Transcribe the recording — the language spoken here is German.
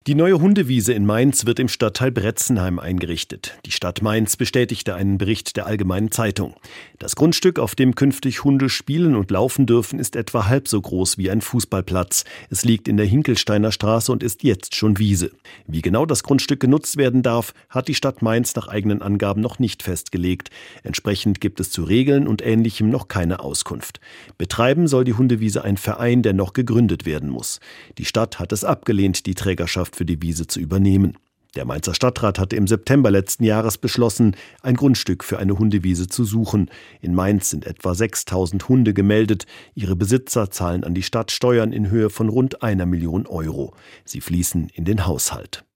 Die neue Hundewiese in Mainz wird im Stadtteil Bretzenheim eingerichtet. Die Stadt Mainz bestätigte einen Bericht der Allgemeinen Zeitung. Das Grundstück, auf dem künftig Hunde spielen und laufen dürfen, ist etwa halb so groß wie ein Fußballplatz. Es liegt in der Hinkelsteiner Straße und ist jetzt schon Wiese. Wie genau das Grundstück genutzt werden darf, hat die Stadt Mainz nach eigenen Angaben noch nicht festgelegt. Entsprechend gibt es zu Regeln und Ähnlichem noch keine Auskunft. Betreiben soll die Hundewiese ein Verein, der noch gegründet werden muss. Die Stadt hat es abgelehnt, die Trägerschaft für die Wiese zu übernehmen. Der Mainzer Stadtrat hatte im September letzten Jahres beschlossen, ein Grundstück für eine Hundewiese zu suchen. In Mainz sind etwa 6.000 Hunde gemeldet. Ihre Besitzer zahlen an die Stadt Steuern in Höhe von rund 1 Million Euro. Sie fließen in den Haushalt.